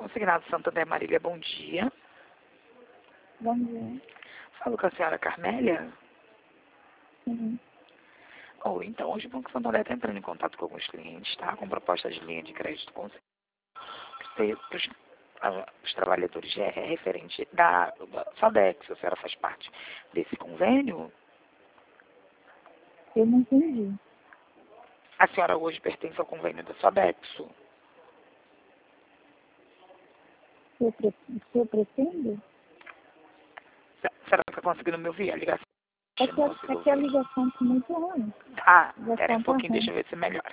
Consignado Santander Marília, bom dia. Bom dia. Falo com a senhora Carmélia? Sim. Então, hoje o Banco Santander está entrando em contato com alguns clientes, tá? Com propostas de linha de crédito para os trabalhadores referente da Sodex. A senhora faz parte desse convênio? Eu não entendi. A senhora hoje pertence ao convênio da Sodexo? Se eu pretendo? A senhora está conseguindo me ouvir? A ligação É eu não consigo que a ouvir. ligação está muito ruim. Tá, A espera um ligação está pouquinho, deixa ruim. eu ver se melhora.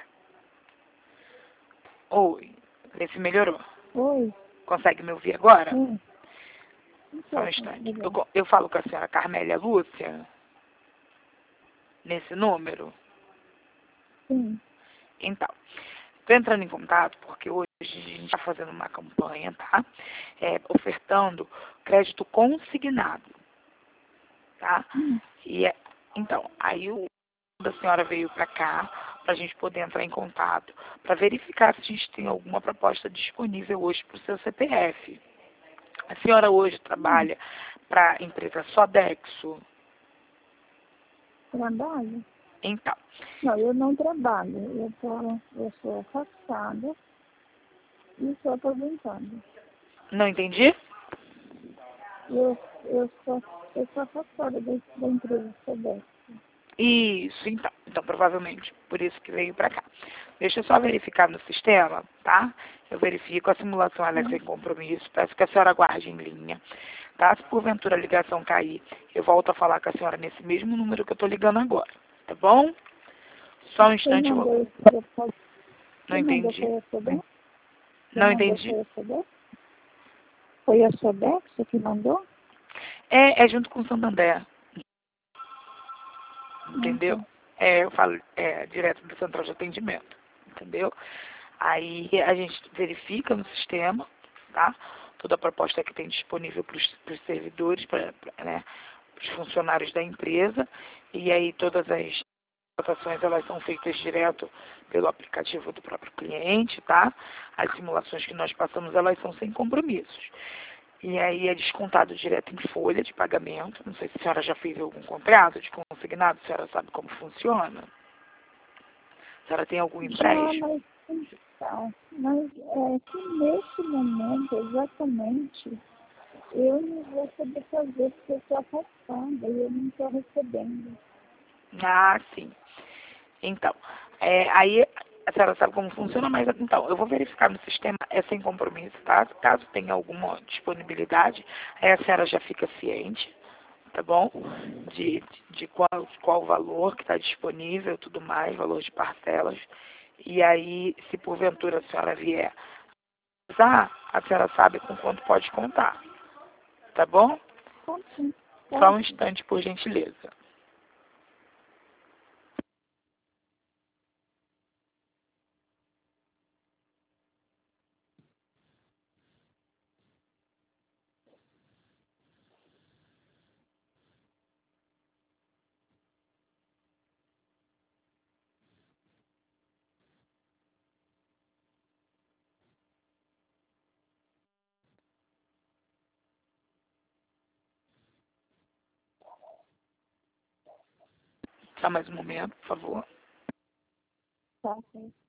Oi, vê se melhorou. Oi? Consegue me ouvir agora? Sim. Não Só um sei como instante. ligar. Eu falo com a senhora Carmélia Lúcia, nesse número. Sim. Então, estou entrando em contato porque hoje a gente está fazendo uma campanha, tá? Ofertando crédito consignado, tá? Hum. Então, aí o da senhora veio para cá para a gente poder entrar em contato, para verificar se a gente tem alguma proposta disponível hoje para o seu CPF. A senhora hoje trabalha para a empresa Sodexo? Trabalho? Então, Não, eu não trabalho. Eu sou afastada e sou aposentada. não entendi? Eu sou afastada da empresa SEDEX. Isso, então. Então, provavelmente, por isso que veio para cá. Deixa eu só verificar no sistema, tá? Eu verifico, a simulação ela é sem compromisso. Peço que a senhora aguarde em linha, tá? Se porventura a ligação cair, eu volto a falar com a senhora nesse mesmo número que eu tô ligando agora, tá bom? Só um instante, eu vou... Não Quem mandou entendi. foi a SEDEX? Quem Não mandou entendi. foi a SEDEX? Foi a SEDEX que mandou? É junto com o Santander, Não entendeu? sei. Eu falo direto do central de atendimento, entendeu? Aí a gente verifica no sistema, tá? Toda a proposta que tem disponível para os servidores, né, os funcionários da empresa, e aí todas as cotações elas são feitas direto pelo aplicativo do próprio cliente, tá? As simulações que nós passamos, elas são sem compromissos. E aí é descontado direto em folha de pagamento. Não sei se a senhora já fez algum contrato de consignado, a senhora sabe como funciona? A senhora tem algum Já, empréstimo? mas é que nesse momento, exatamente, eu não vou poder fazer porque eu estou afastada e eu não estou recebendo. Ah, sim. Então, aí a senhora sabe como funciona, mas então, eu vou verificar no sistema, é sem compromisso, tá? Caso tenha alguma disponibilidade, aí a senhora já fica ciente, tá bom? De qual o valor que está disponível e tudo mais, valor de parcelas. E aí, se porventura a senhora vier usar, a senhora sabe com quanto pode contar, tá bom? Tá sim, Só um pode. instante, por gentileza. Só mais um momento, por favor. Tá sim.